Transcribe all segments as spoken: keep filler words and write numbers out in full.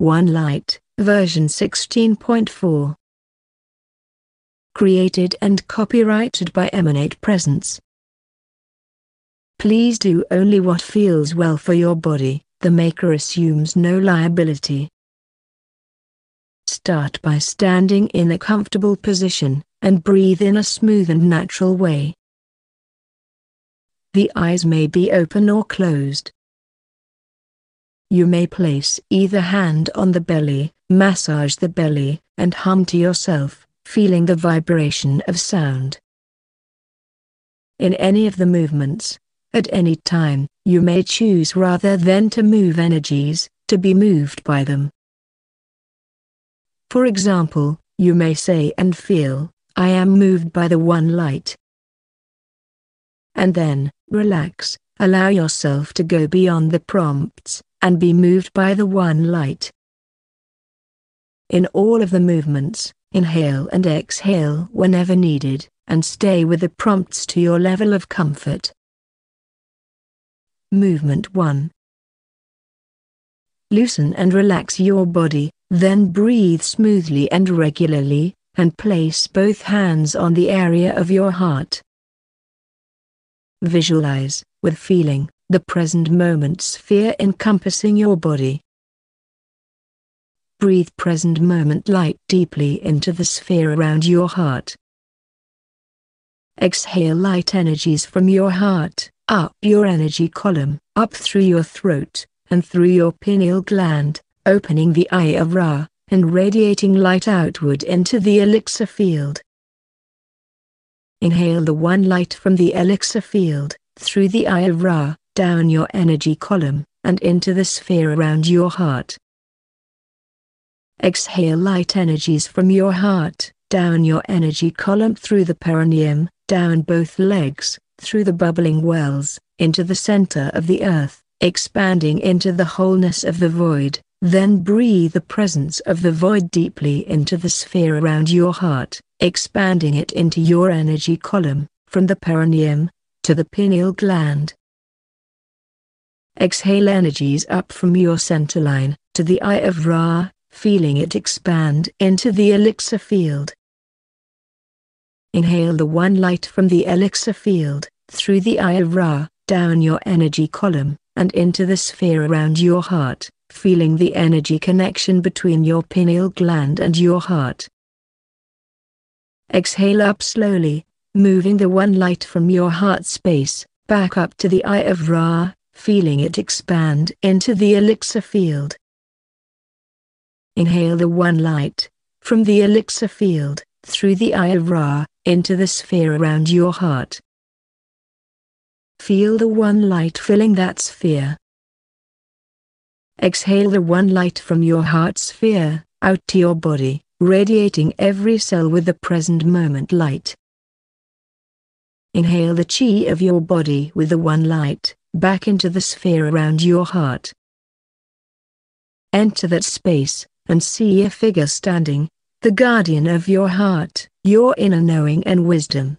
One Light, version sixteen point four. Created and copyrighted by Emanate Presence. Please do only what feels well for your body. The maker assumes no liability. Start by standing in a comfortable position, and breathe in a smooth and natural way. The eyes may be open or closed. You may place either hand on the belly, massage the belly, and hum to yourself, feeling the vibration of sound. In any of the movements, at any time, you may choose rather than to move energies, to be moved by them. For example, you may say and feel, "I am moved by the One Light." And then, relax, allow yourself to go beyond the prompts, and be moved by the One Light. In all of the movements, inhale and exhale whenever needed, and stay with the prompts to your level of comfort. Movement one. Loosen and relax your body, then breathe smoothly and regularly, and place both hands on the area of your heart. Visualize, with feeling, the present moment sphere encompassing your body. Breathe present moment light deeply into the sphere around your heart. Exhale light energies from your heart, up your energy column, up through your throat, and through your pineal gland, opening the Eye of Ra, and radiating light outward into the elixir field. Inhale the One Light from the elixir field, through the Eye of Ra, down your energy column, and into the sphere around your heart. Exhale light energies from your heart, down your energy column through the perineum, down both legs, through the bubbling wells, into the center of the earth, expanding into the wholeness of the void. Then breathe the presence of the void deeply into the sphere around your heart, expanding it into your energy column, from the perineum to the pineal gland. Exhale energies up from your center line to the Eye of Ra, feeling it expand into the elixir field. Inhale the One Light from the elixir field, through the Eye of Ra, down your energy column, and into the sphere around your heart, feeling the energy connection between your pineal gland and your heart. Exhale up slowly, moving the One Light from your heart space, back up to the Eye of Ra, feeling it expand into the elixir field. Inhale the One Light, from the elixir field, through the Eye of Ra, into the sphere around your heart. Feel the One Light filling that sphere. Exhale the One Light from your heart sphere, out to your body, radiating every cell with the present moment light. Inhale the chi of your body with the One Light, back into the sphere around your heart. Enter that space, and see a figure standing, the guardian of your heart, your inner knowing and wisdom.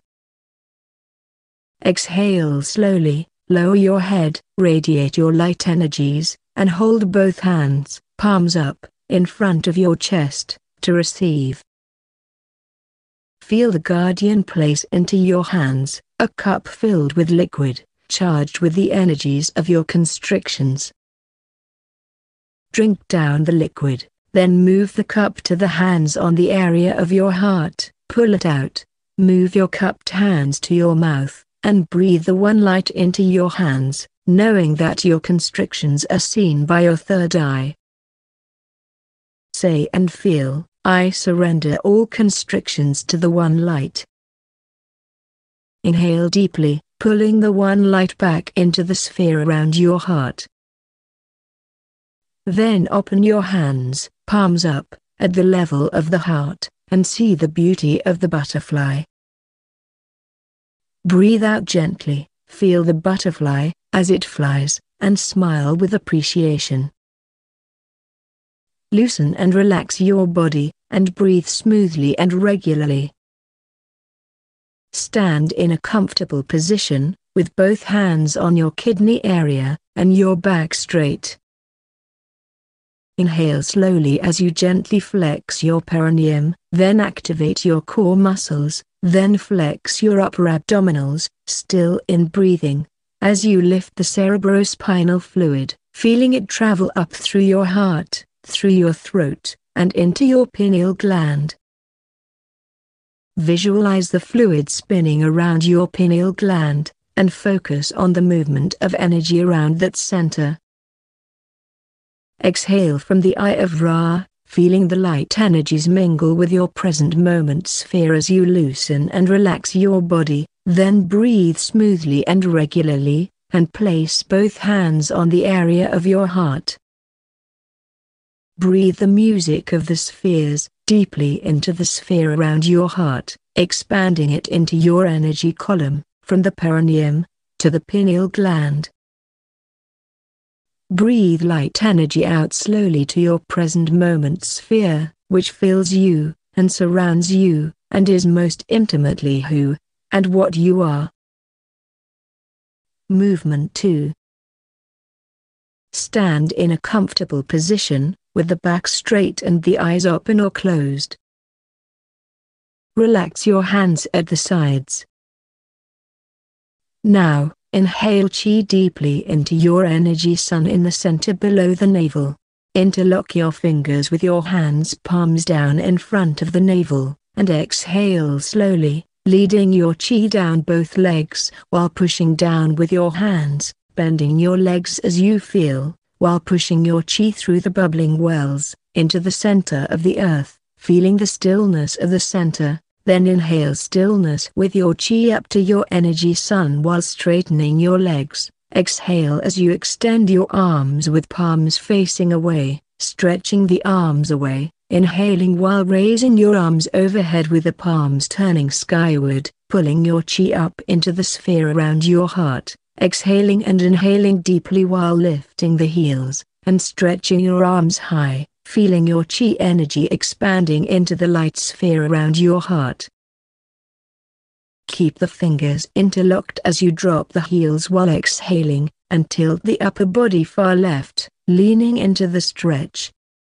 Exhale slowly, lower your head, radiate your light energies, and hold both hands, palms up, in front of your chest, to receive. Feel the guardian place into your hands, a cup filled with liquid, charged with the energies of your constrictions. Drink down the liquid, then move the cup to the hands on the area of your heart, pull it out, move your cupped hands to your mouth, and breathe the One Light into your hands, knowing that your constrictions are seen by your third eye. Say and feel, "I surrender all constrictions to the One Light." Inhale deeply, pulling the One Light back into the sphere around your heart. Then open your hands, palms up, at the level of the heart, and see the beauty of the butterfly. Breathe out gently, feel the butterfly, as it flies, and smile with appreciation. Loosen and relax your body, and breathe smoothly and regularly. Stand in a comfortable position, with both hands on your kidney area, and your back straight. Inhale slowly as you gently flex your perineum, then activate your core muscles, then flex your upper abdominals, still in breathing. As you lift the cerebrospinal fluid, feeling it travel up through your heart, through your throat, and into your pineal gland. Visualize the fluid spinning around your pineal gland, and focus on the movement of energy around that center. Exhale from the Eye of Ra, feeling the light energies mingle with your present moment sphere as you loosen and relax your body, then breathe smoothly and regularly, and place both hands on the area of your heart. Breathe the music of the spheres deeply into the sphere around your heart, expanding it into your energy column, from the perineum to the pineal gland. Breathe light energy out slowly to your present moment sphere, which fills you, and surrounds you, and is most intimately who and what you are. Movement two. Stand in a comfortable position, with the back straight and the eyes open or closed. Relax your hands at the sides. Now, inhale Qi deeply into your energy sun in the center below the navel. Interlock your fingers with your hands palms down in front of the navel, and exhale slowly, leading your Qi down both legs while pushing down with your hands, bending your legs as you feel, while pushing your Qi through the bubbling wells, into the center of the earth, feeling the stillness of the center. Then inhale stillness with your Qi up to your energy sun while straightening your legs. Exhale as you extend your arms with palms facing away, stretching the arms away, inhaling while raising your arms overhead with the palms turning skyward, pulling your Qi up into the sphere around your heart, exhaling and inhaling deeply while lifting the heels, and stretching your arms high, feeling your Qi energy expanding into the light sphere around your heart. Keep the fingers interlocked as you drop the heels while exhaling, and tilt the upper body far left, leaning into the stretch.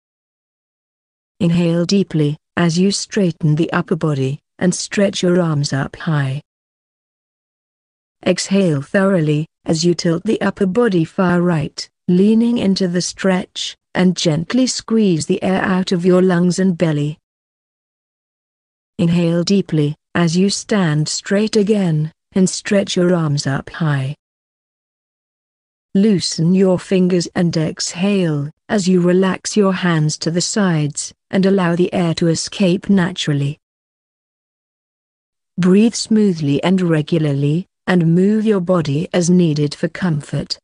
Inhale deeply, as you straighten the upper body, and stretch your arms up high. Exhale thoroughly, as you tilt the upper body far right, leaning into the stretch, and gently squeeze the air out of your lungs and belly. Inhale deeply, as you stand straight again, and stretch your arms up high. Loosen your fingers and exhale, as you relax your hands to the sides, and allow the air to escape naturally. Breathe smoothly and regularly, and move your body as needed for comfort.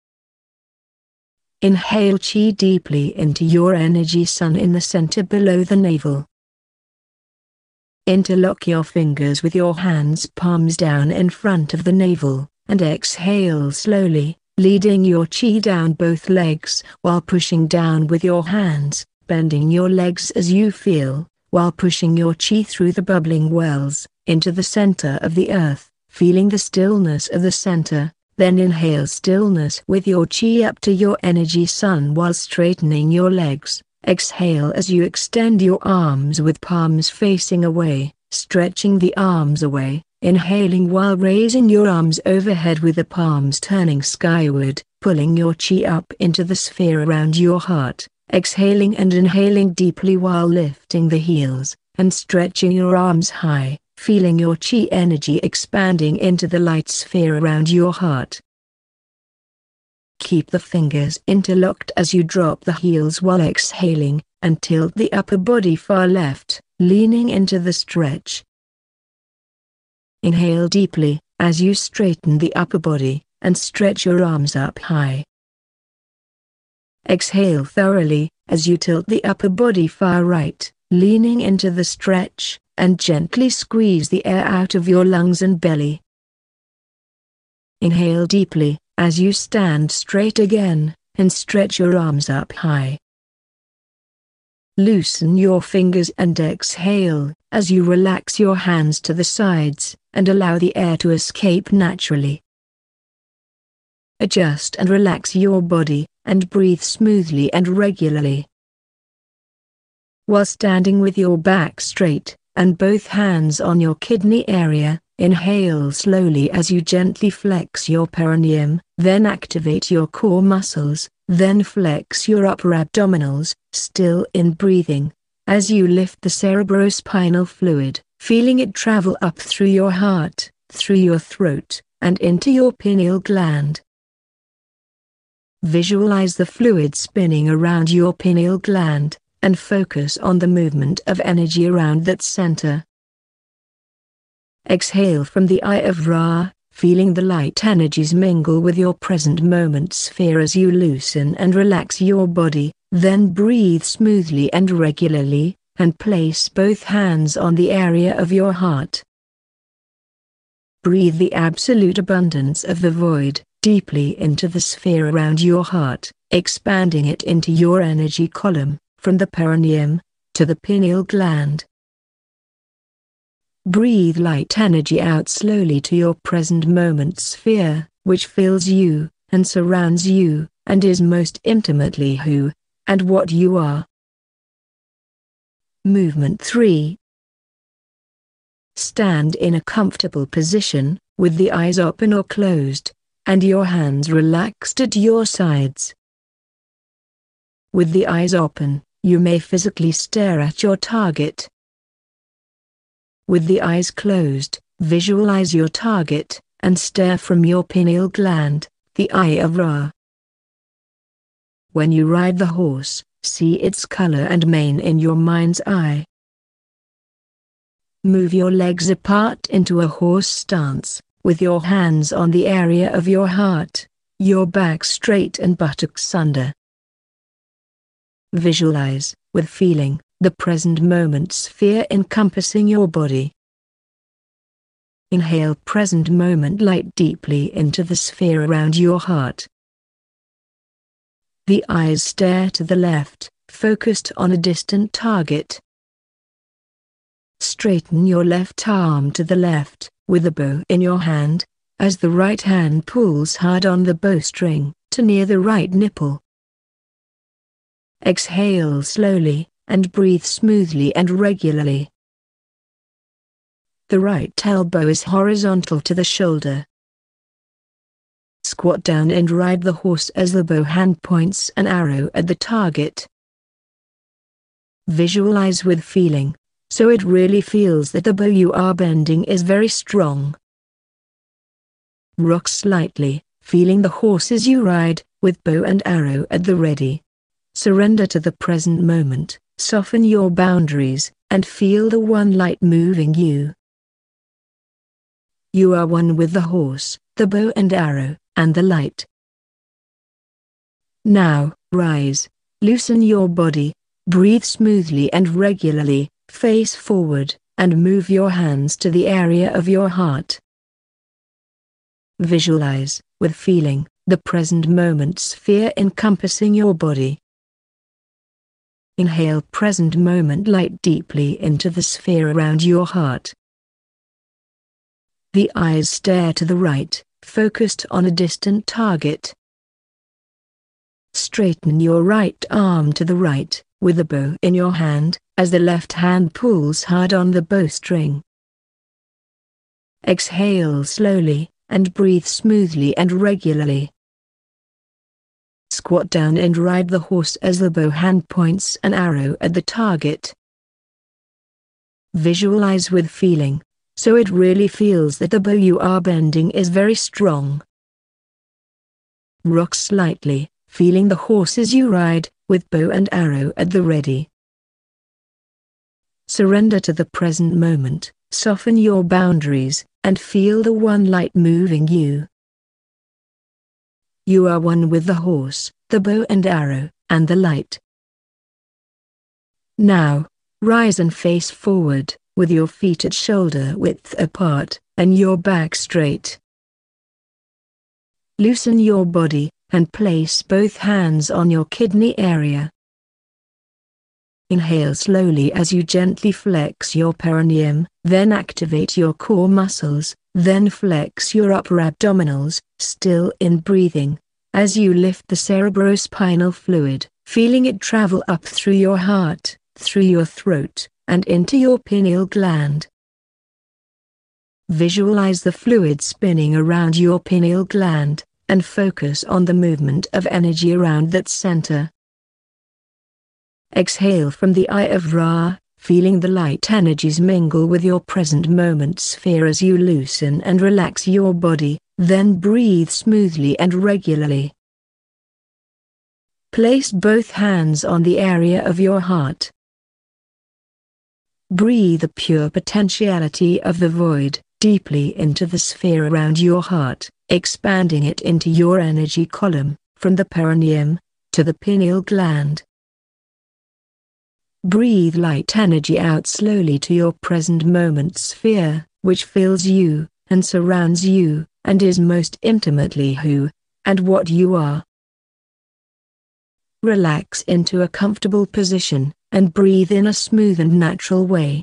Inhale Qi deeply into your energy sun in the center below the navel. Interlock your fingers with your hands palms down in front of the navel, and exhale slowly, leading your Qi down both legs while pushing down with your hands, bending your legs as you feel, while pushing your Qi through the bubbling wells, into the center of the earth, feeling the stillness of the center. Then inhale stillness with your Qi up to your energy sun while straightening your legs. Exhale as you extend your arms with palms facing away, stretching the arms away, inhaling while raising your arms overhead with the palms turning skyward, pulling your Qi up into the sphere around your heart, exhaling and inhaling deeply while lifting the heels, and stretching your arms high, feeling your Qi energy expanding into the light sphere around your heart. Keep the fingers interlocked as you drop the heels while exhaling, and tilt the upper body far left, leaning into the stretch. Inhale deeply, as you straighten the upper body, and stretch your arms up high. Exhale thoroughly, as you tilt the upper body far right, leaning into the stretch, and gently squeeze the air out of your lungs and belly. Inhale deeply, as you stand straight again, and stretch your arms up high. Loosen your fingers and exhale, as you relax your hands to the sides, and allow the air to escape naturally. Adjust and relax your body, and breathe smoothly and regularly. While standing with your back straight, and both hands on your kidney area, inhale slowly as you gently flex your perineum, then activate your core muscles, then flex your upper abdominals, still in breathing. As you lift the cerebrospinal fluid, feeling it travel up through your heart, through your throat, and into your pineal gland. Visualize the fluid spinning around your pineal gland, and focus on the movement of energy around that center. Exhale from the Eye of Ra, feeling the light energies mingle with your present moment sphere as you loosen and relax your body, then breathe smoothly and regularly, and place both hands on the area of your heart. Breathe the absolute abundance of the void deeply into the sphere around your heart, expanding it into your energy column, from the perineum to the pineal gland. Breathe light energy out slowly to your present moment sphere, which fills you, and surrounds you, and is most intimately who and what you are. Movement three. Stand in a comfortable position, with the eyes open or closed, and your hands relaxed at your sides. With the eyes open, you may physically stare at your target. With the eyes closed, visualize your target, and stare from your pineal gland, the Eye of Ra. When you ride the horse, see its color and mane in your mind's eye. Move your legs apart into a horse stance, with your hands on the area of your heart, your back straight and buttocks under. Visualize, with feeling, the present moment sphere encompassing your body. Inhale present moment light deeply into the sphere around your heart. The eyes stare to the left, focused on a distant target. Straighten your left arm to the left, with a bow in your hand, as the right hand pulls hard on the bowstring, to near the right nipple. Exhale slowly, and breathe smoothly and regularly. The right elbow is horizontal to the shoulder. Squat down and ride the horse as the bow hand points an arrow at the target. Visualize with feeling, so it really feels that the bow you are bending is very strong. Rock slightly, feeling the horse as you ride, with bow and arrow at the ready. Surrender to the present moment, soften your boundaries, and feel the one light moving you. You are one with the horse, the bow and arrow, and the light. Now, rise, loosen your body, breathe smoothly and regularly, face forward, and move your hands to the area of your heart. Visualize, with feeling, the present moment sphere encompassing your body. Inhale present moment light deeply into the sphere around your heart. The eyes stare to the right, focused on a distant target. Straighten your right arm to the right, with the bow in your hand, as the left hand pulls hard on the bowstring. Exhale slowly, and breathe smoothly and regularly. Squat down and ride the horse as the bow hand points an arrow at the target. Visualize with feeling, so it really feels that the bow you are bending is very strong. Rock slightly, feeling the horse as you ride, with bow and arrow at the ready. Surrender to the present moment, soften your boundaries, and feel the one light moving you. You are one with the horse, the bow and arrow, and the light. Now, rise and face forward, with your feet at shoulder width apart, and your back straight. Loosen your body, and place both hands on your kidney area. Inhale slowly as you gently flex your perineum, then activate your core muscles, then flex your upper abdominals, still in breathing, as you lift the cerebrospinal fluid, feeling it travel up through your heart, through your throat, and into your pineal gland. Visualize the fluid spinning around your pineal gland, and focus on the movement of energy around that center. Exhale from the Eye of Ra, feeling the light energies mingle with your present moment sphere as you loosen and relax your body, then breathe smoothly and regularly. Place both hands on the area of your heart. Breathe the pure potentiality of the void deeply into the sphere around your heart, expanding it into your energy column, from the perineum to the pineal gland. Breathe light energy out slowly to your present moment sphere, which fills you, and surrounds you, and is most intimately who and what you are. Relax into a comfortable position, and breathe in a smooth and natural way.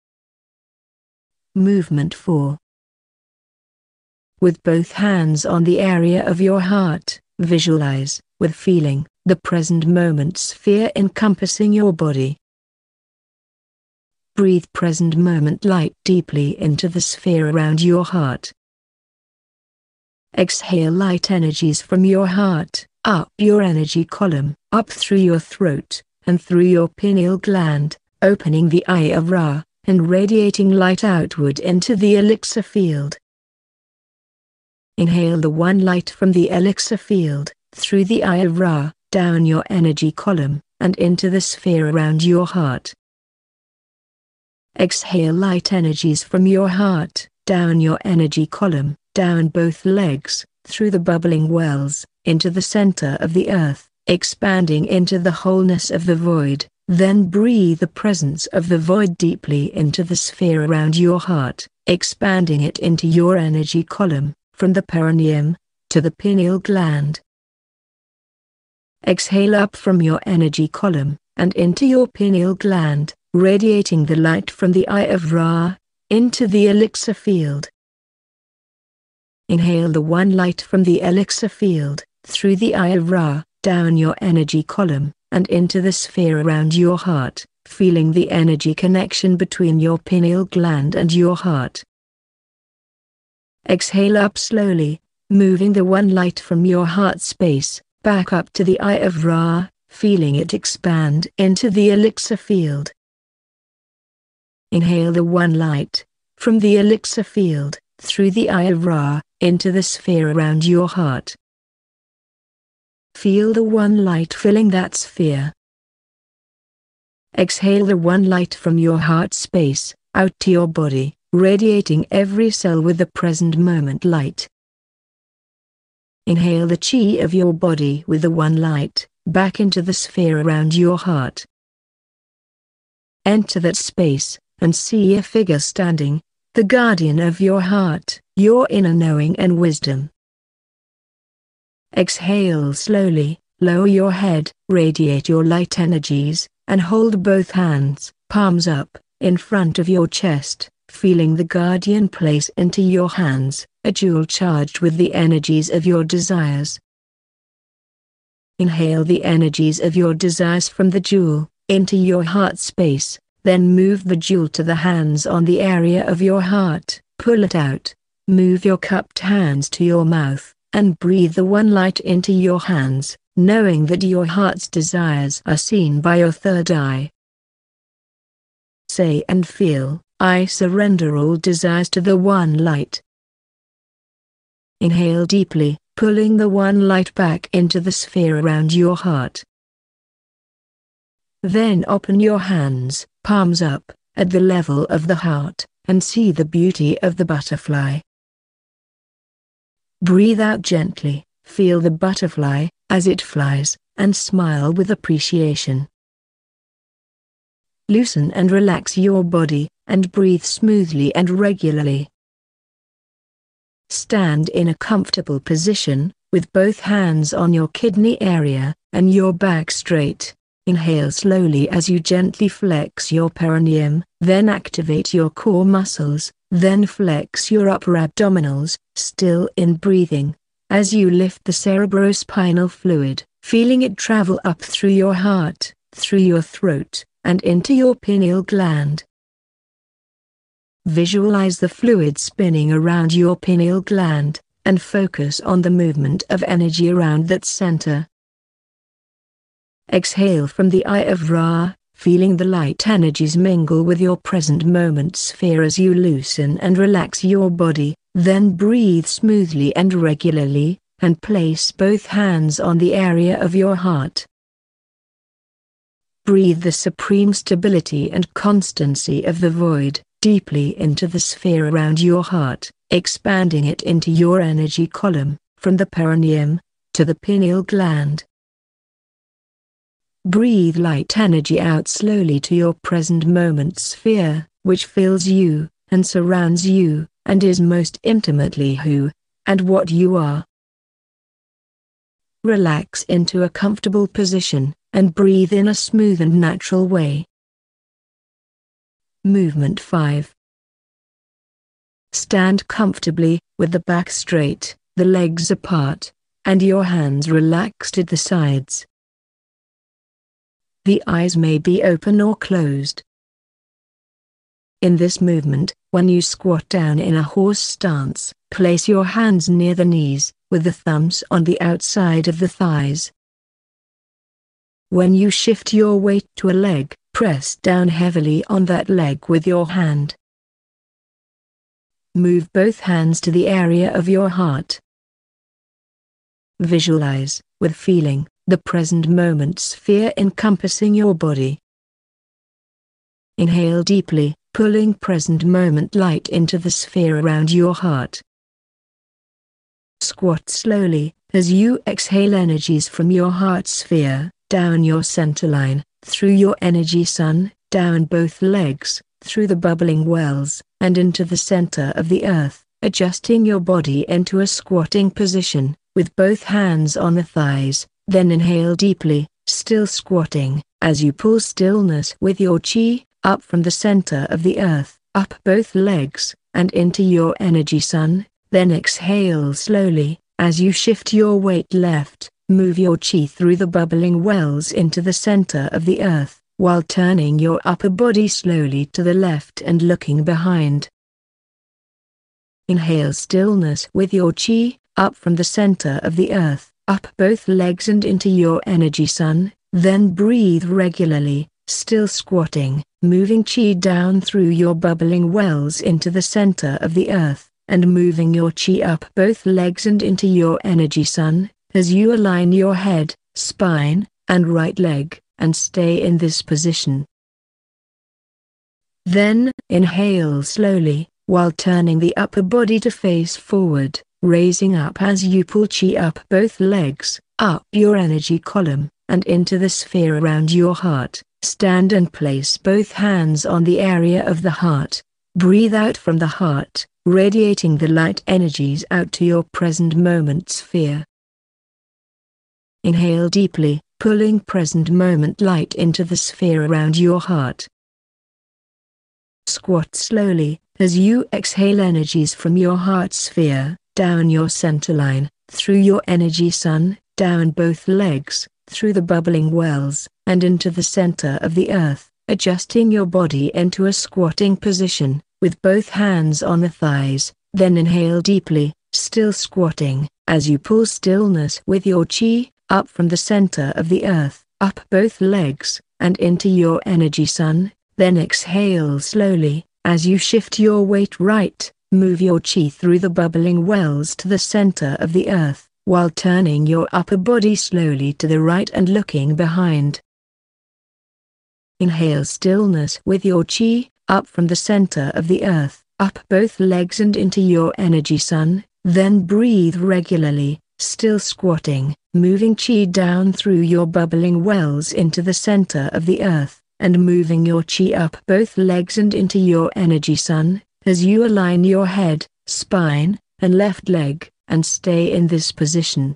Movement four. With both hands on the area of your heart, visualize, with feeling, the present moment sphere encompassing your body. Breathe present moment light deeply into the sphere around your heart. Exhale light energies from your heart, up your energy column, up through your throat, and through your pineal gland, opening the Eye of Ra, and radiating light outward into the elixir field. Inhale the one light from the elixir field, through the Eye of Ra, down your energy column, and into the sphere around your heart. Exhale light energies from your heart, down your energy column, down both legs, through the bubbling wells, into the center of the earth, expanding into the wholeness of the void. Then breathe the presence of the void deeply into the sphere around your heart, expanding it into your energy column, from the perineum to the pineal gland. Exhale up from your energy column, and into your pineal gland, radiating the light from the Eye of Ra, into the elixir field. Inhale the one light from the elixir field, through the Eye of Ra, down your energy column, and into the sphere around your heart, feeling the energy connection between your pineal gland and your heart. Exhale up slowly, moving the one light from your heart space, back up to the Eye of Ra, feeling it expand into the elixir field. Inhale the one light, from the elixir field, through the Eye of Ra, into the sphere around your heart. Feel the one light filling that sphere. Exhale the one light from your heart space, out to your body, radiating every cell with the present moment light. Inhale the chi of your body with the one light, back into the sphere around your heart. Enter that space, and see a figure standing, the guardian of your heart, your inner knowing and wisdom. Exhale slowly, lower your head, radiate your light energies, and hold both hands, palms up, in front of your chest, feeling the guardian place into your hands, a jewel charged with the energies of your desires. Inhale the energies of your desires from the jewel, into your heart space, then move the jewel to the hands on the area of your heart, pull it out, move your cupped hands to your mouth, and breathe the one light into your hands, knowing that your heart's desires are seen by your third eye. Say and feel, I surrender all desires to the one light. Inhale deeply, pulling the one light back into the sphere around your heart. Then open your hands, palms up, at the level of the heart, and see the beauty of the butterfly. Breathe out gently, feel the butterfly, as it flies, and smile with appreciation. Loosen and relax your body, and breathe smoothly and regularly. Stand in a comfortable position, with both hands on your kidney area, and your back straight. Inhale slowly as you gently flex your perineum, then activate your core muscles, then flex your upper abdominals, still in breathing, as you lift the cerebrospinal fluid, feeling it travel up through your heart, through your throat, and into your pineal gland. Visualize the fluid spinning around your pineal gland, and focus on the movement of energy around that center. Exhale from the Eye of Ra, feeling the light energies mingle with your present moment sphere as you loosen and relax your body. Then breathe smoothly and regularly, and place both hands on the area of your heart. Breathe the supreme stability and constancy of the void deeply into the sphere around your heart, expanding it into your energy column, from the perineum to the pineal gland. Breathe light energy out slowly to your present moment sphere, which fills you, and surrounds you, and is most intimately who and what you are. Relax into a comfortable position, and breathe in a smooth and natural way. Movement five. Stand comfortably, with the back straight, the legs apart, and your hands relaxed at the sides. The eyes may be open or closed. In this movement, when you squat down in a horse stance, place your hands near the knees, with the thumbs on the outside of the thighs. When you shift your weight to a leg, press down heavily on that leg with your hand. Move both hands to the area of your heart. Visualize, with feeling, the present moment sphere encompassing your body. Inhale deeply, pulling present moment light into the sphere around your heart. Squat slowly, as you exhale energies from your heart sphere, down your center line, through your energy sun, down both legs, through the bubbling wells, and into the center of the earth, adjusting your body into a squatting position, with both hands on the thighs. Then inhale deeply, still squatting, as you pull stillness with your chi, up from the center of the earth, up both legs, and into your energy sun. Then exhale slowly, as you shift your weight left, move your chi through the bubbling wells into the center of the earth, while turning your upper body slowly to the left and looking behind. Inhale stillness with your chi, up from the center of the earth, up both legs and into your energy sun. Then breathe regularly, still squatting, moving chi down through your bubbling wells into the center of the earth, and moving your chi up both legs and into your energy sun, as you align your head, spine, and right leg, and stay in this position. Then, inhale slowly, while turning the upper body to face forward, raising up as you pull chi up both legs, up your energy column, and into the sphere around your heart. Stand and place both hands on the area of the heart. Breathe out from the heart, radiating the light energies out to your present moment sphere. Inhale deeply, pulling present moment light into the sphere around your heart. Squat slowly, as you exhale energies from your heart sphere, down your center line, through your energy sun, down both legs, through the bubbling wells, and into the center of the earth, adjusting your body into a squatting position, with both hands on the thighs. Then inhale deeply, still squatting, as you pull stillness with your chi, up from the center of the earth, up both legs, and into your energy sun. Then exhale slowly, as you shift your weight right, move your chi through the bubbling wells to the center of the earth, while turning your upper body slowly to the right and looking behind. Inhale stillness with your chi, up from the center of the earth, up both legs and into your energy sun. Then breathe regularly, still squatting, moving chi down through your bubbling wells into the center of the earth, and moving your chi up both legs and into your energy sun, as you align your head, spine, and left leg, and stay in this position.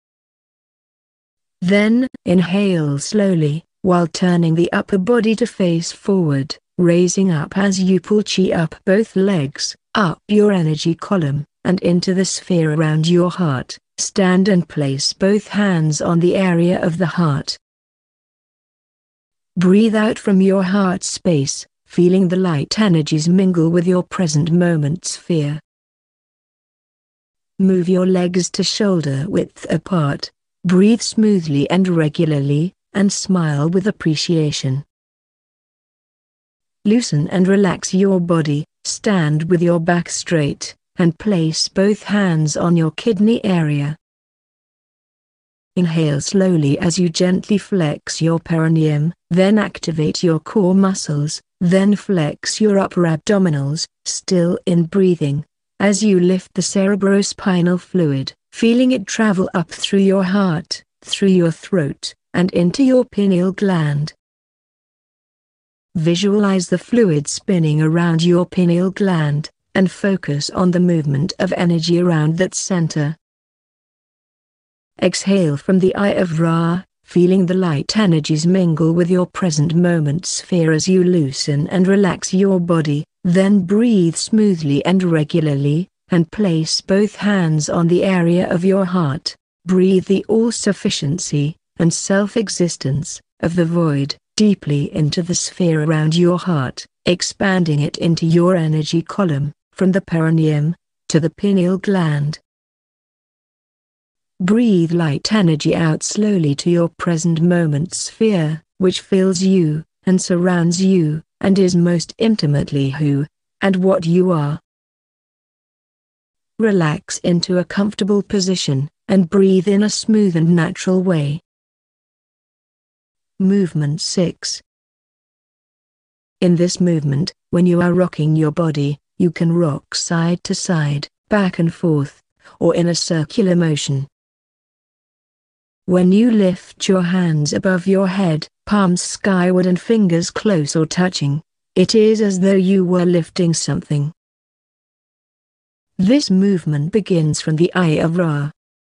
Then, inhale slowly, while turning the upper body to face forward, raising up as you pull chi up both legs, up your energy column, and into the sphere around your heart. Stand and place both hands on the area of the heart. Breathe out from your heart space, feeling the light energies mingle with your present moment sphere. Move your legs to shoulder width apart. Breathe smoothly and regularly, and smile with appreciation. Loosen and relax your body, stand with your back straight, and place both hands on your kidney area. Inhale slowly as you gently flex your perineum, then activate your core muscles, then flex your upper abdominals, still in breathing, as you lift the cerebrospinal fluid, feeling it travel up through your heart, through your throat, and into your pineal gland. Visualize the fluid spinning around your pineal gland, and focus on the movement of energy around that center. Exhale from the Eye of Ra, feeling the light energies mingle with your present moment sphere as you loosen and relax your body, then breathe smoothly and regularly, and place both hands on the area of your heart. Breathe the all-sufficiency and self-existence of the void deeply into the sphere around your heart, expanding it into your energy column, from the perineum to the pineal gland. Breathe light energy out slowly to your present moment sphere, which fills you, and surrounds you, and is most intimately who and what you are. Relax into a comfortable position, and breathe in a smooth and natural way. Movement six. In this movement, when you are rocking your body, you can rock side to side, back and forth, or in a circular motion. When you lift your hands above your head, palms skyward and fingers close or touching, it is as though you were lifting something. This movement begins from the Eye of Ra.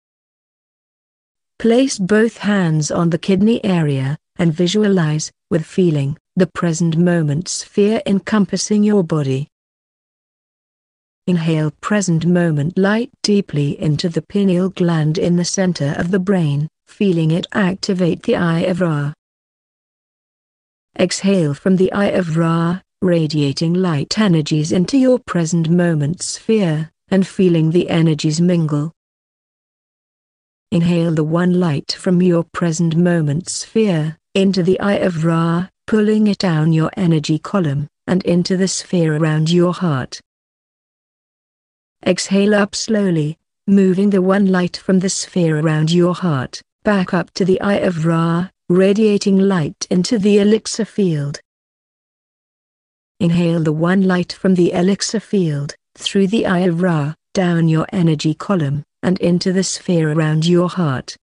Place both hands on the kidney area, and visualize, with feeling, the present moment sphere encompassing your body. Inhale present moment light deeply into the pineal gland in the center of the brain, feeling it activate the Eye of Ra. Exhale from the Eye of Ra, radiating light energies into your present moment sphere, and feeling the energies mingle. Inhale the one light from your present moment sphere, into the Eye of Ra, pulling it down your energy column, and into the sphere around your heart. Exhale up slowly, moving the one light from the sphere around your heart, back up to the Eye of Ra, radiating light into the elixir field. Inhale the one light from the elixir field, through the Eye of Ra, down your energy column, and into the sphere around your heart.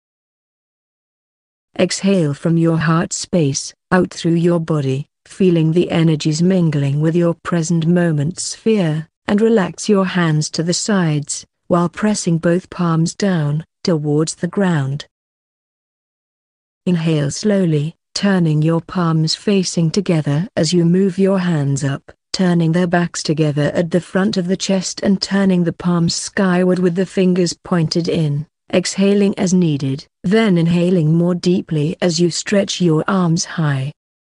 Exhale from your heart space, out through your body, feeling the energies mingling with your present moment sphere, and relax your hands to the sides, while pressing both palms down, towards the ground. Inhale slowly, turning your palms facing together as you move your hands up, turning their backs together at the front of the chest and turning the palms skyward with the fingers pointed in, exhaling as needed, then inhaling more deeply as you stretch your arms high.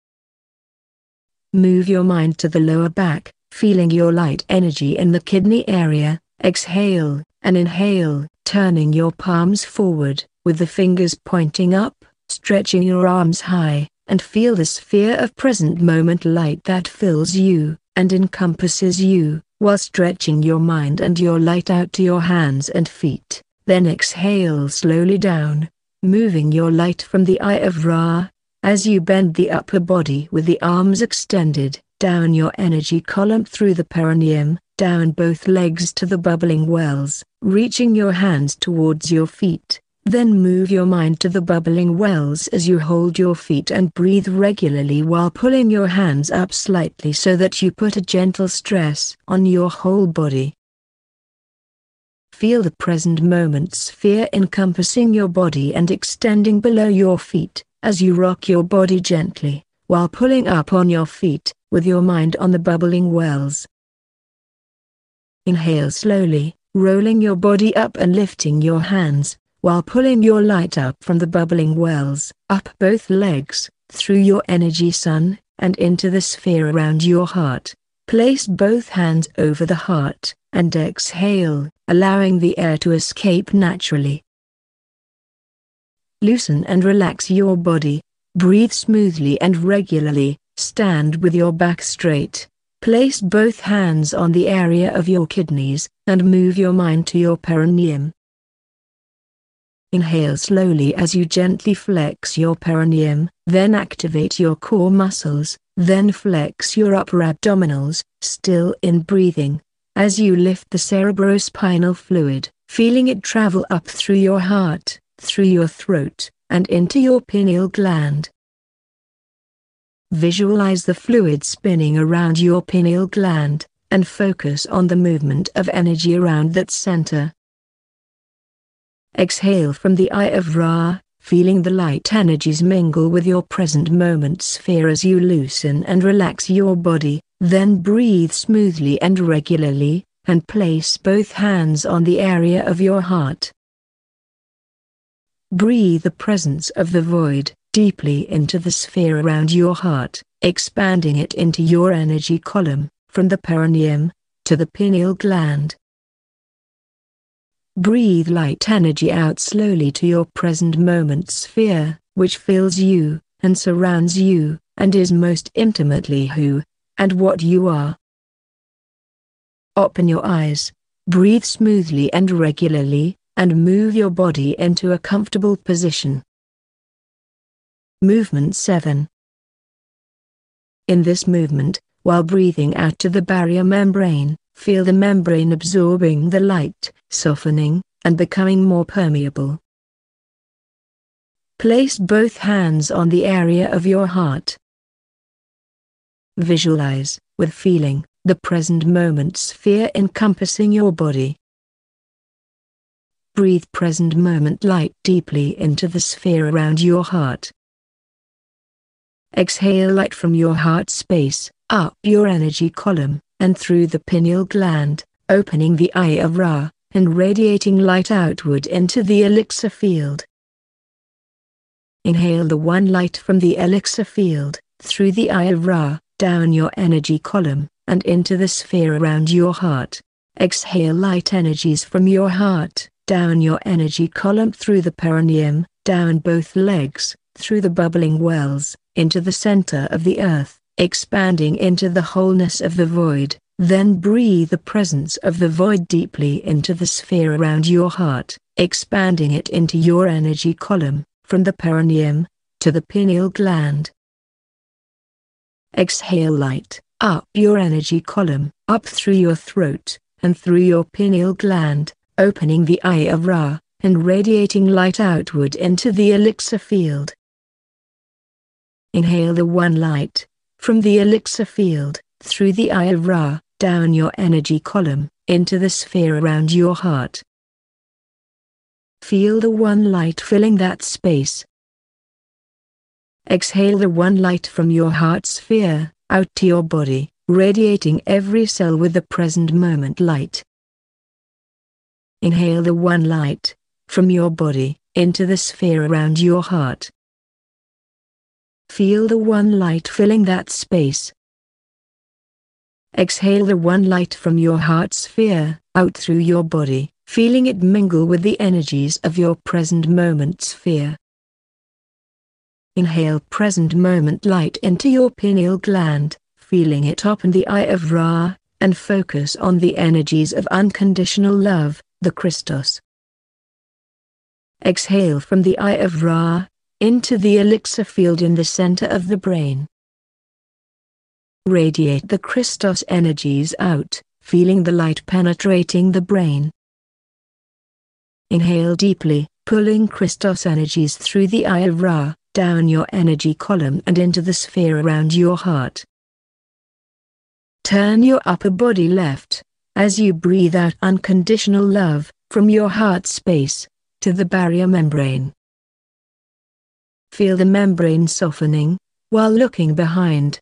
Move your mind to the lower back, feeling your light energy in the kidney area. Exhale, and inhale, turning your palms forward, with the fingers pointing up, stretching your arms high, and feel the sphere of present moment light that fills you, and encompasses you, while stretching your mind and your light out to your hands and feet. Then exhale slowly down, moving your light from the Eye of Ra, as you bend the upper body with the arms extended, down your energy column through the perineum, down both legs to the bubbling wells, reaching your hands towards your feet. Then move your mind to the bubbling wells as you hold your feet and breathe regularly while pulling your hands up slightly so that you put a gentle stress on your whole body. Feel the present moment sphere encompassing your body and extending below your feet, as you rock your body gently, while pulling up on your feet, with your mind on the bubbling wells. Inhale slowly, rolling your body up and lifting your hands, while pulling your light up from the bubbling wells, up both legs, through your energy sun, and into the sphere around your heart. Place both hands over the heart, and exhale, allowing the air to escape naturally. Loosen and relax your body. Breathe smoothly and regularly. Stand with your back straight. Place both hands on the area of your kidneys, and move your mind to your perineum. Inhale slowly as you gently flex your perineum, then activate your core muscles, then flex your upper abdominals, still in breathing. As you lift the cerebrospinal fluid, feeling it travel up through your heart, through your throat, and into your pineal gland. Visualize the fluid spinning around your pineal gland, and focus on the movement of energy around that center. Exhale from the Eye of Ra, feeling the light energies mingle with your present moment sphere as you loosen and relax your body, then breathe smoothly and regularly, and place both hands on the area of your heart. Breathe the presence of the void deeply into the sphere around your heart, expanding it into your energy column, from the perineum to the pineal gland. Breathe light energy out slowly to your present moment sphere, which fills you, and surrounds you, and is most intimately who and what you are. Open your eyes, breathe smoothly and regularly, and move your body into a comfortable position. Movement seven. In this movement, while breathing out to the barrier membrane, feel the membrane absorbing the light, softening, and becoming more permeable. Place both hands on the area of your heart. Visualize, with feeling, the present moment sphere encompassing your body. Breathe present moment light deeply into the sphere around your heart. Exhale light from your heart space, up your energy column, and through the pineal gland, opening the Eye of Ra, and radiating light outward into the elixir field. Inhale the one light from the elixir field, through the Eye of Ra, down your energy column, and into the sphere around your heart. Exhale light energies from your heart, down your energy column through the perineum, down both legs, through the bubbling wells, into the center of the earth, expanding into the wholeness of the void. Then breathe the presence of the void deeply into the sphere around your heart, expanding it into your energy column, from the perineum to the pineal gland. Exhale light, up your energy column, up through your throat, and through your pineal gland, opening the Eye of Ra, and radiating light outward into the elixir field. Inhale the one light, from the elixir field, through the Eye of Ra, down your energy column, into the sphere around your heart. Feel the one light filling that space. Exhale the one light from your heart sphere, out to your body, radiating every cell with the present moment light. Inhale the one light, from your body, into the sphere around your heart. Feel the one light filling that space. Exhale the one light from your heart sphere, out through your body, feeling it mingle with the energies of your present moment sphere. Inhale present moment light into your pineal gland, feeling it open the Eye of Ra, and focus on the energies of unconditional love, the Christos. Exhale from the Eye of Ra, into the elixir field in the center of the brain. Radiate the Christos energies out, feeling the light penetrating the brain. Inhale deeply, pulling Christos energies through the Eye of Ra, down your energy column and into the sphere around your heart. Turn your upper body left, as you breathe out unconditional love, from your heart space, to the barrier membrane. Feel the membrane softening, while looking behind.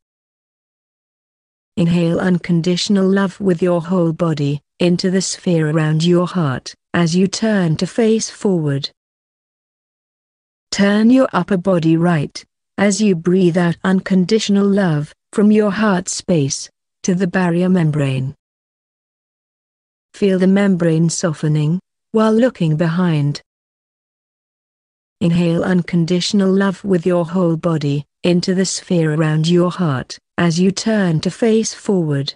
Inhale unconditional love with your whole body, into the sphere around your heart, as you turn to face forward. Turn your upper body right, as you breathe out unconditional love from your heart space to the barrier membrane. Feel the membrane softening while looking behind. Inhale unconditional love with your whole body into the sphere around your heart as you turn to face forward.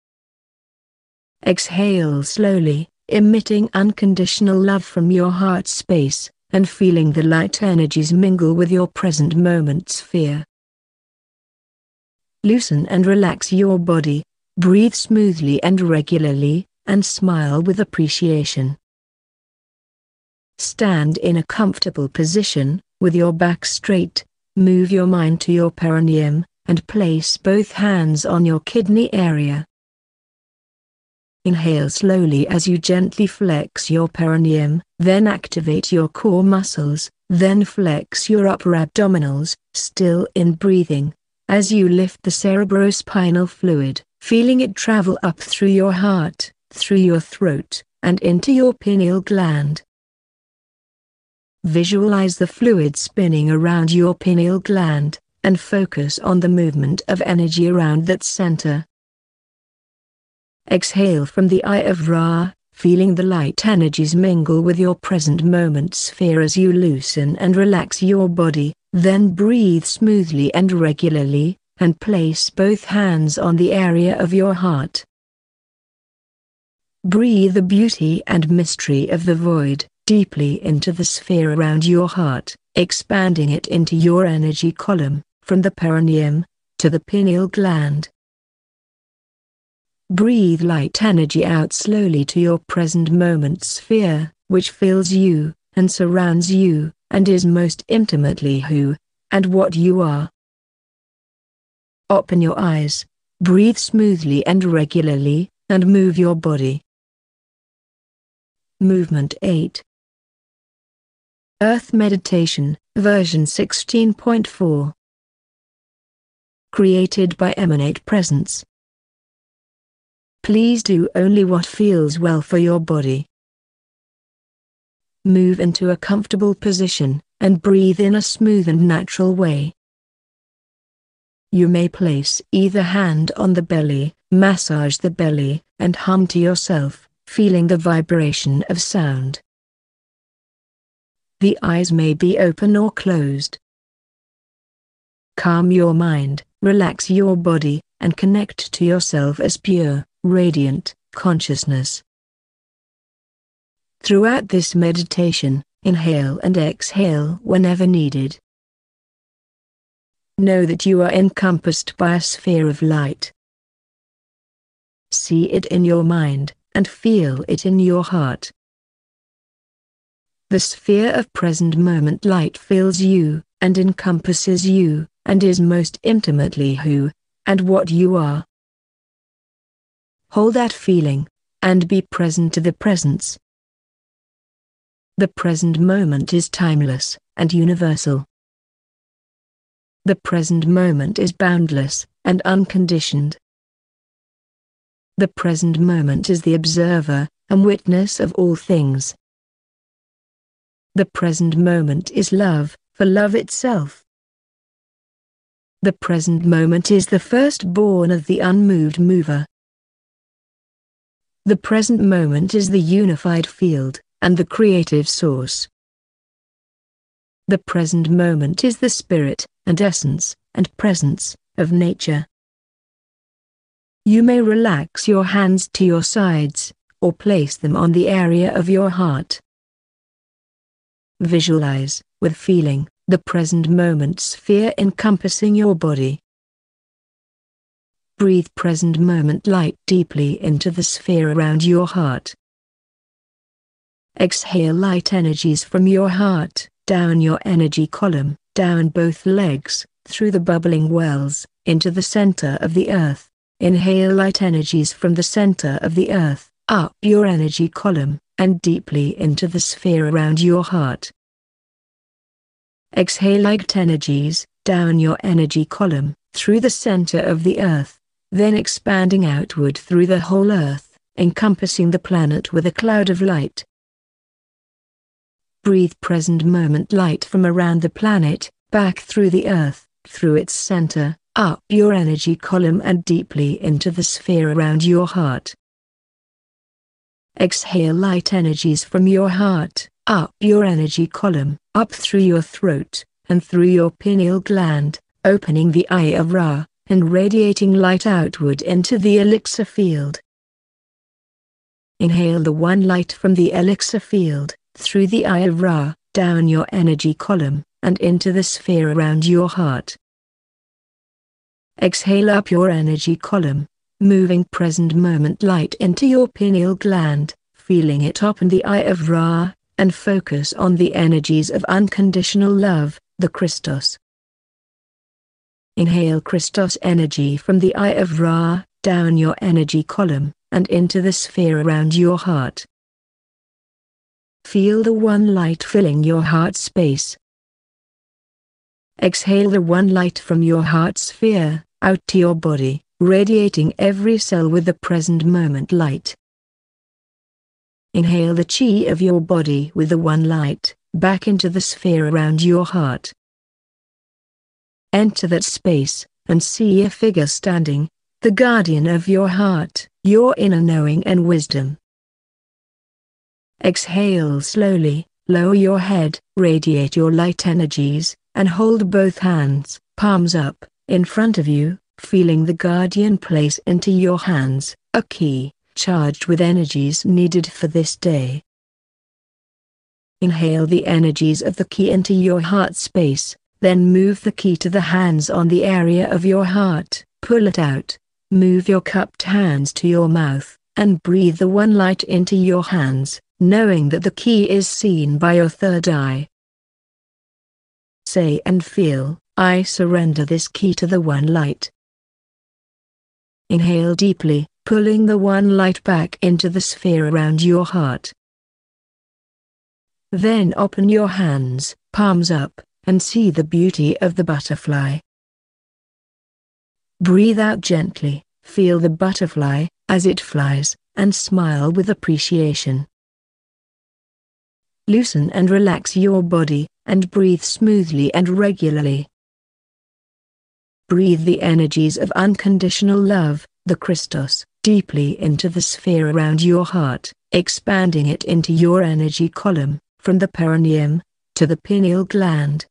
Exhale slowly, emitting unconditional love from your heart space, and feeling the light energies mingle with your present moment sphere. Loosen and relax your body, breathe smoothly and regularly, and smile with appreciation. Stand in a comfortable position, with your back straight, move your mind to your perineum, and place both hands on your kidney area. Inhale slowly as you gently flex your perineum, then activate your core muscles, then flex your upper abdominals, still in breathing, as you lift the cerebrospinal fluid, feeling it travel up through your heart, through your throat, and into your pineal gland. Visualize the fluid spinning around your pineal gland, and focus on the movement of energy around that center. Exhale from the Eye of Ra, feeling the light energies mingle with your present moment sphere as you loosen and relax your body, then breathe smoothly and regularly, and place both hands on the area of your heart. Breathe the beauty and mystery of the void deeply into the sphere around your heart, expanding it into your energy column, from the perineum to the pineal gland. Breathe light energy out slowly to your present moment sphere, which fills you, and surrounds you, and is most intimately who and what you are. Open your eyes, breathe smoothly and regularly, and move your body. Movement eight. Earth Meditation, version sixteen point four. Created by Emanate Presence. Please do only what feels well for your body. Move into a comfortable position, and breathe in a smooth and natural way. You may place either hand on the belly, massage the belly, and hum to yourself, feeling the vibration of sound. The eyes may be open or closed. Calm your mind, relax your body, and connect to yourself as pure, radiant consciousness. Throughout this meditation, inhale and exhale whenever needed. Know that you are encompassed by a sphere of light. See it in your mind, and feel it in your heart. The sphere of present moment light fills you, and encompasses you, and is most intimately who and what you are. Hold that feeling, and be present to the presence. The present moment is timeless and universal. The present moment is boundless and unconditioned. The present moment is the observer and witness of all things. The present moment is love, for love itself. The present moment is the firstborn of the unmoved mover. The present moment is the unified field, and the creative source. The present moment is the spirit, and essence, and presence, of nature. You may relax your hands to your sides, or place them on the area of your heart. Visualize, with feeling, the present moment sphere encompassing your body. Breathe present moment light deeply into the sphere around your heart. Exhale light energies from your heart, down your energy column, down both legs, through the bubbling wells, into the center of the earth. Inhale light energies from the center of the earth, up your energy column, and deeply into the sphere around your heart. Exhale light energies, down your energy column, through the center of the earth, then expanding outward through the whole earth, encompassing the planet with a cloud of light. Breathe present moment light from around the planet, back through the earth, through its center, up your energy column and deeply into the sphere around your heart. Exhale light energies from your heart, up your energy column, up through your throat, and through your pineal gland, opening the Eye of Ra, and radiating light outward into the elixir field. Inhale the one light from the elixir field, through the Eye of Ra, down your energy column, and into the sphere around your heart. Exhale up your energy column, moving present moment light into your pineal gland, feeling it open the Eye of Ra, and focus on the energies of unconditional love, the Christos. Inhale Christos energy from the Eye of Ra, down your energy column, and into the sphere around your heart. Feel the one light filling your heart space. Exhale the one light from your heart sphere, out to your body, radiating every cell with the present moment light. Inhale the chi of your body with the one light, back into the sphere around your heart. Enter that space, and see a figure standing, the guardian of your heart, your inner knowing and wisdom. Exhale slowly, lower your head, radiate your light energies, and hold both hands, palms up, in front of you, feeling the guardian place into your hands, a key, charged with energies needed for this day. Inhale the energies of the key into your heart space, then move the key to the hands on the area of your heart, pull it out, move your cupped hands to your mouth, and breathe the one light into your hands, knowing that the key is seen by your third eye. Say and feel, I surrender this key to the one light. Inhale deeply, pulling the one light back into the sphere around your heart. Then open your hands, palms up, and see the beauty of the butterfly. Breathe out gently, feel the butterfly, as it flies, and smile with appreciation. Loosen and relax your body, and breathe smoothly and regularly. Breathe the energies of unconditional love, the Christos, deeply into the sphere around your heart, expanding it into your energy column, from the perineum, to the pineal gland.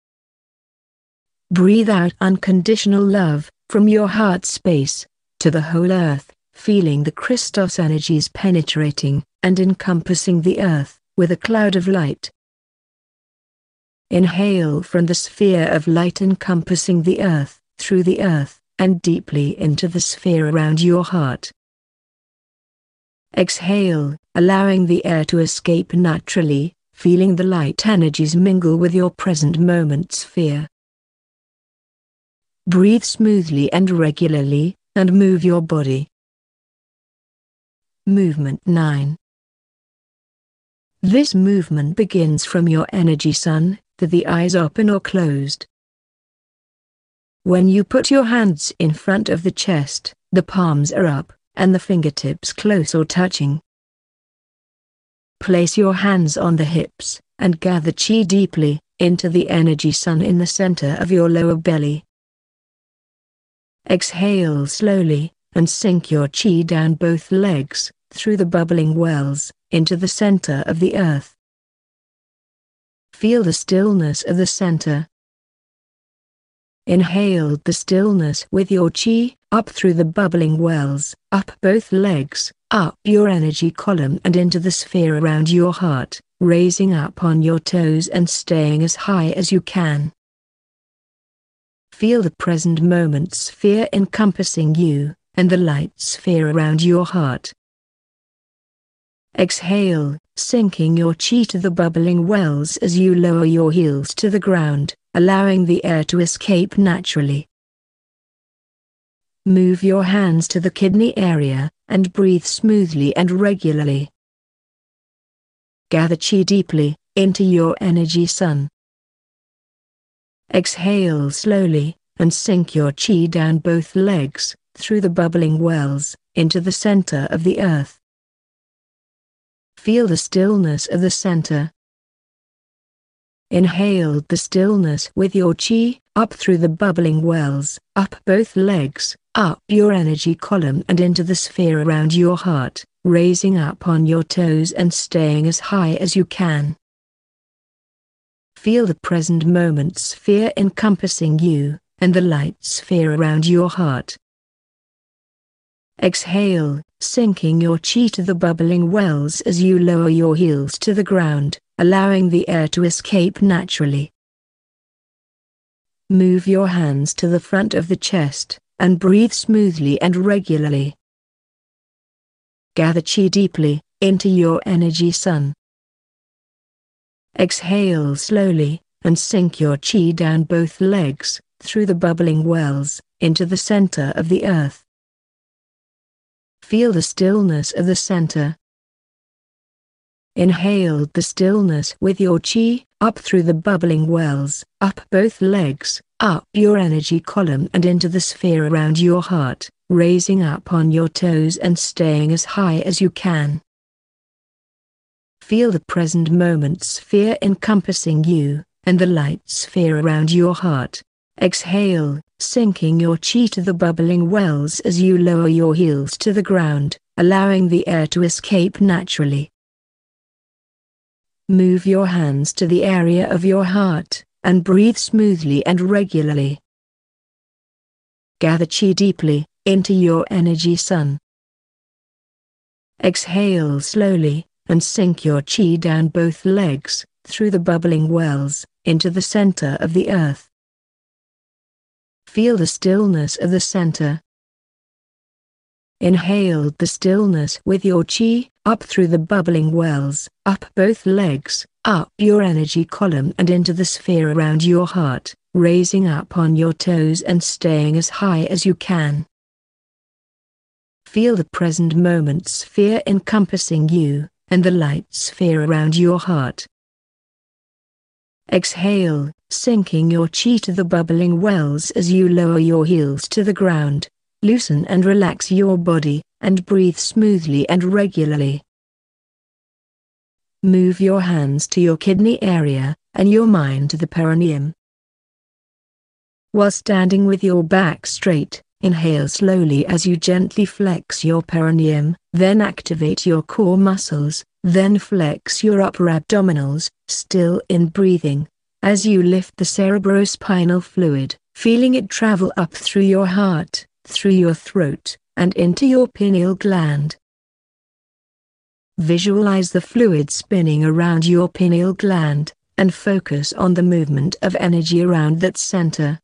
Breathe out unconditional love, from your heart space, to the whole earth, feeling the Christos energies penetrating, and encompassing the earth, with a cloud of light. Inhale from the sphere of light encompassing the earth, through the earth, and deeply into the sphere around your heart. Exhale, allowing the air to escape naturally, feeling the light energies mingle with your present moment sphere. Breathe smoothly and regularly, and move your body. Movement nine. This movement begins from your energy sun, to the eyes open or closed. When you put your hands in front of the chest, the palms are up, and the fingertips close or touching. Place your hands on the hips, and gather chi deeply, into the energy sun in the center of your lower belly. Exhale slowly, and sink your chi down both legs, through the bubbling wells, into the center of the earth. Feel the stillness of the center. Inhale the stillness with your chi, up through the bubbling wells, up both legs, up your energy column and into the sphere around your heart, raising up on your toes and staying as high as you can. Feel the present moment sphere encompassing you, and the light sphere around your heart. Exhale, sinking your chi to the bubbling wells as you lower your heels to the ground, allowing the air to escape naturally. Move your hands to the kidney area, and breathe smoothly and regularly. Gather chi deeply, into your energy sun. Exhale slowly, and sink your chi down both legs, through the bubbling wells, into the center of the earth. Feel the stillness of the center. Inhale the stillness with your chi, up through the bubbling wells, up both legs, up your energy column and into the sphere around your heart, raising up on your toes and staying as high as you can. Feel the present moment sphere encompassing you, and the light sphere around your heart. Exhale, sinking your chi to the bubbling wells as you lower your heels to the ground, allowing the air to escape naturally. Move your hands to the front of the chest, and breathe smoothly and regularly. Gather chi deeply, into your energy sun. Exhale slowly, and sink your chi down both legs, through the bubbling wells, into the center of the earth. Feel the stillness of the center. Inhale the stillness with your chi, up through the bubbling wells, up both legs, up your energy column and into the sphere around your heart, raising up on your toes and staying as high as you can. Feel the present moment sphere encompassing you, and the light sphere around your heart. Exhale, sinking your chi to the bubbling wells as you lower your heels to the ground, allowing the air to escape naturally. Move your hands to the area of your heart, and breathe smoothly and regularly. Gather chi deeply, into your energy sun. Exhale slowly, and sink your chi down both legs, through the bubbling wells, into the center of the earth. Feel the stillness of the center. Inhale the stillness with your chi, up through the bubbling wells, up both legs, up your energy column and into the sphere around your heart, raising up on your toes and staying as high as you can. Feel the present moment sphere encompassing you, and the light sphere around your heart. Exhale, sinking your chi to the bubbling wells as you lower your heels to the ground. Loosen and relax your body, and breathe smoothly and regularly. Move your hands to your kidney area, and your mind to the perineum. While standing with your back straight, inhale slowly as you gently flex your perineum, then activate your core muscles, then flex your upper abdominals, still in breathing, as you lift the cerebrospinal fluid, feeling it travel up through your heart, through your throat, and into your pineal gland. Visualize the fluid spinning around your pineal gland, and focus on the movement of energy around that center.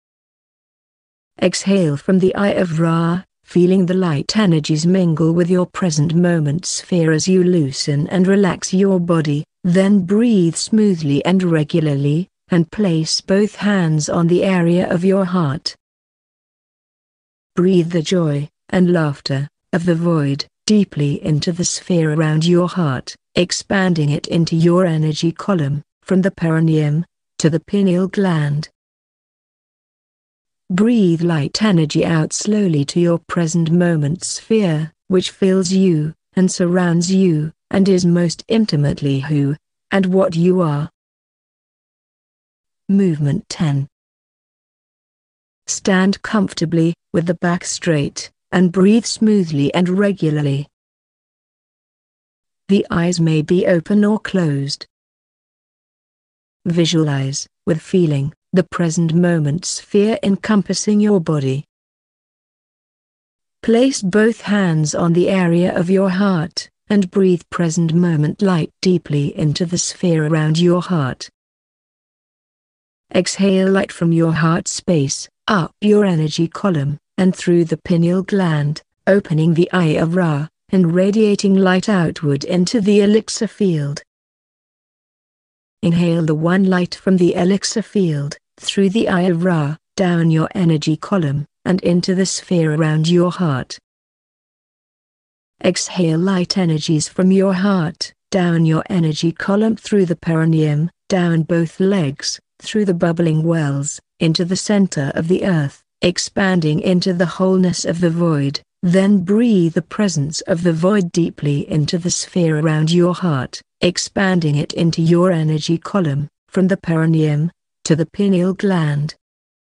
Exhale from the Eye of Ra, feeling the light energies mingle with your present moment sphere as you loosen and relax your body, then breathe smoothly and regularly, and place both hands on the area of your heart. Breathe the joy and laughter of the void deeply into the sphere around your heart, expanding it into your energy column, from the perineum to the pineal gland. Breathe light energy out slowly to your present moment sphere, which fills you, and surrounds you, and is most intimately who and what you are. Movement ten. Stand comfortably, with the back straight, and breathe smoothly and regularly. The eyes may be open or closed. Visualize, with feeling, the present moment sphere encompassing your body. Place both hands on the area of your heart, and breathe present moment light deeply into the sphere around your heart. Exhale light from your heart space, up your energy column, and through the pineal gland, opening the Eye of Ra, and radiating light outward into the elixir field. Inhale the one light from the elixir field, through the Eye of Ra, down your energy column, and into the sphere around your heart. Exhale light energies from your heart, down your energy column through the perineum, down both legs, through the bubbling wells, into the center of the earth, expanding into the wholeness of the void. Then breathe the presence of the void deeply into the sphere around your heart, expanding it into your energy column, from the perineum to the pineal gland.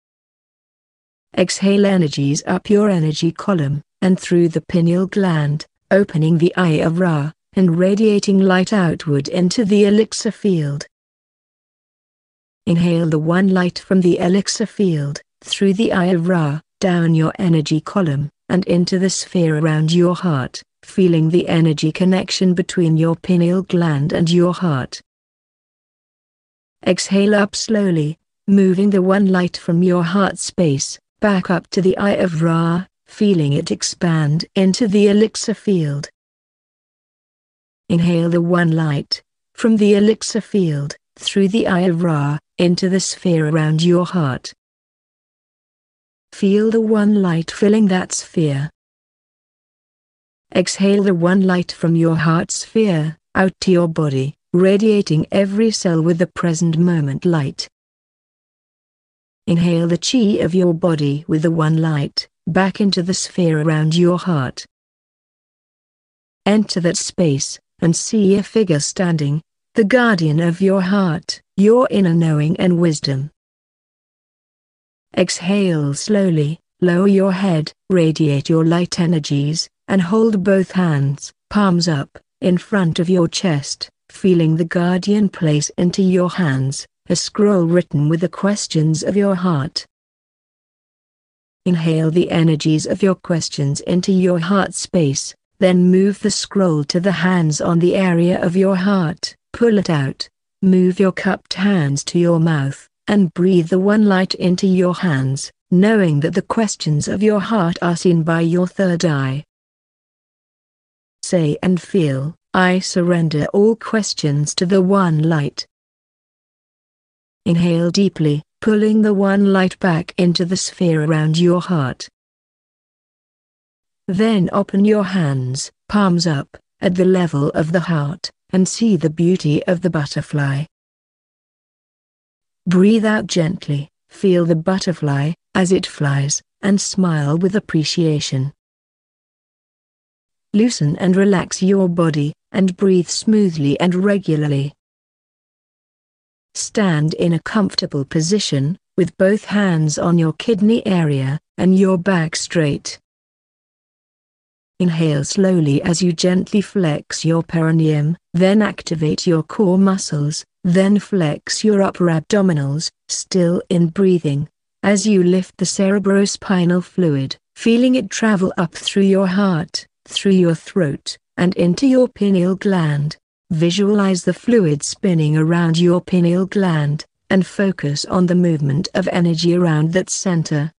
Exhale energies up your energy column, and through the pineal gland, opening the Eye of Ra, and radiating light outward into the elixir field. Inhale the one light from the elixir field, through the Eye of Ra, down your energy column, and into the sphere around your heart, feeling the energy connection between your pineal gland and your heart. Exhale up slowly, moving the one light from your heart space, back up to the Eye of Ra, feeling it expand into the elixir field. Inhale the one light, from the elixir field, through the Eye of Ra, into the sphere around your heart. Feel the one light filling that sphere. Exhale the one light from your heart sphere, out to your body, radiating every cell with the present moment light. Inhale the chi of your body with the one light, back into the sphere around your heart. Enter that space, and see a figure standing, the guardian of your heart, your inner knowing and wisdom. Exhale slowly, lower your head, radiate your light energies, and hold both hands, palms up, in front of your chest, feeling the guardian place into your hands, a scroll written with the questions of your heart. Inhale the energies of your questions into your heart space, then move the scroll to the hands on the area of your heart, pull it out, move your cupped hands to your mouth, and breathe the one light into your hands, knowing that the questions of your heart are seen by your third eye. Say and feel, I surrender all questions to the one light. Inhale deeply, pulling the one light back into the sphere around your heart. Then open your hands, palms up, at the level of the heart, and see the beauty of the butterfly. Breathe out gently, feel the butterfly, as it flies, and smile with appreciation. Loosen and relax your body, and breathe smoothly and regularly. Stand in a comfortable position, with both hands on your kidney area, and your back straight. Inhale slowly as you gently flex your perineum, then activate your core muscles, then flex your upper abdominals, still in breathing, as you lift the cerebrospinal fluid, feeling it travel up through your heart, through your throat, and into your pineal gland. Visualize the fluid spinning around your pineal gland, and focus on the movement of energy around that center.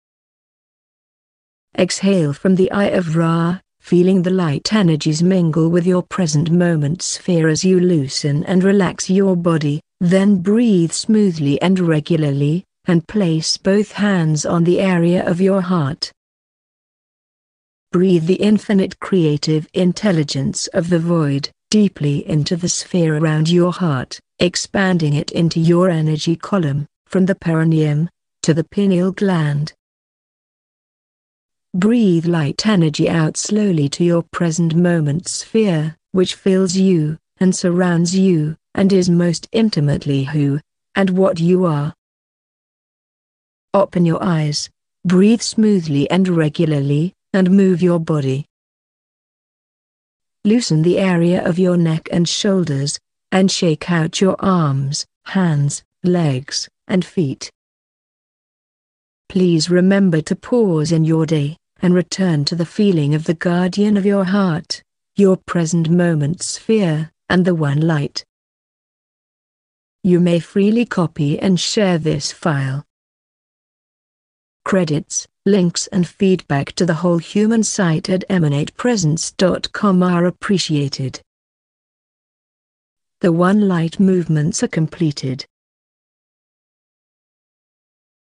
Exhale from the Eye of Ra, feeling the light energies mingle with your present moment sphere as you loosen and relax your body, then breathe smoothly and regularly, and place both hands on the area of your heart. Breathe the infinite creative intelligence of the void deeply into the sphere around your heart, expanding it into your energy column, from the perineum to the pineal gland. Breathe light energy out slowly to your present moment sphere, which fills you, and surrounds you, and is most intimately who and what you are. Open your eyes, breathe smoothly and regularly, and move your body. Loosen the area of your neck and shoulders, and shake out your arms, hands, legs, and feet. Please remember to pause in your day, and return to the feeling of the guardian of your heart, your present moment sphere, and the one light. You may freely copy and share this file. Credits, links and feedback to the whole human site at emanate presence dot com are appreciated. The one light movements are completed.